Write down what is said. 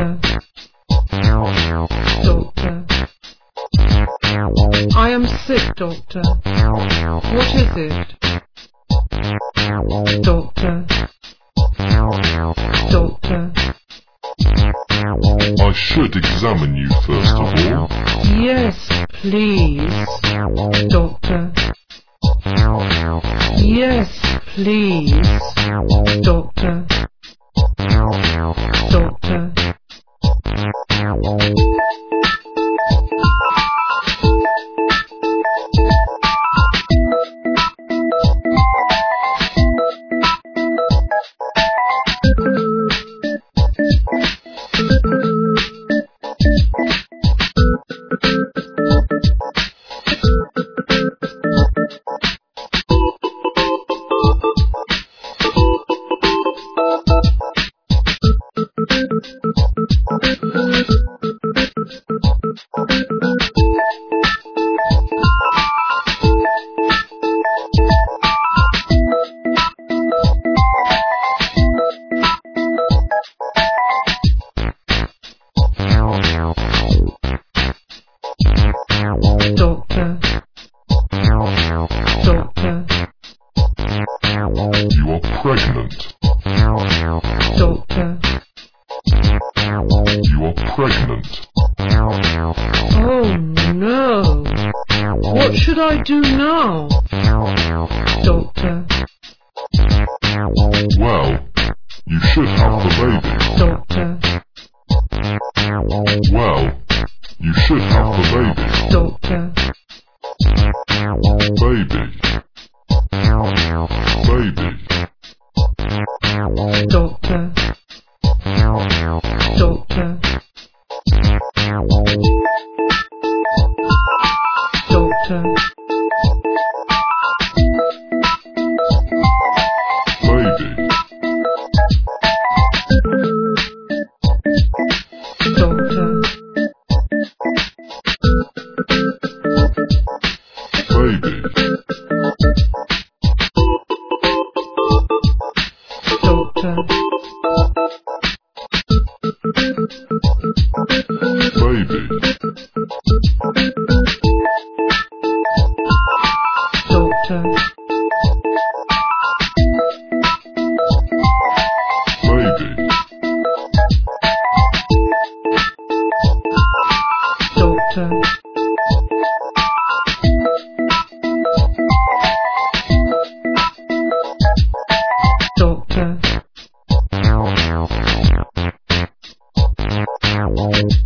Doctor. Doctor. I am sick, Doctor. What is it? Doctor. Doctor. I should examine you first of all. Yes, please. Doctor. Yes, please. Doctor. Doctor. Doctor. Doctor. You are pregnant. Doctor. You are pregnant. Oh no. What should I do now? Doctor. Well, you should have the baby. Doctor. Well, you should have the baby. Doctor. Baby. Baby. Doctor. Doctor. Doctor. Baby. Doctor. Baby. Doctor. Baby. Doctor. Baby. Doctor. Doctor.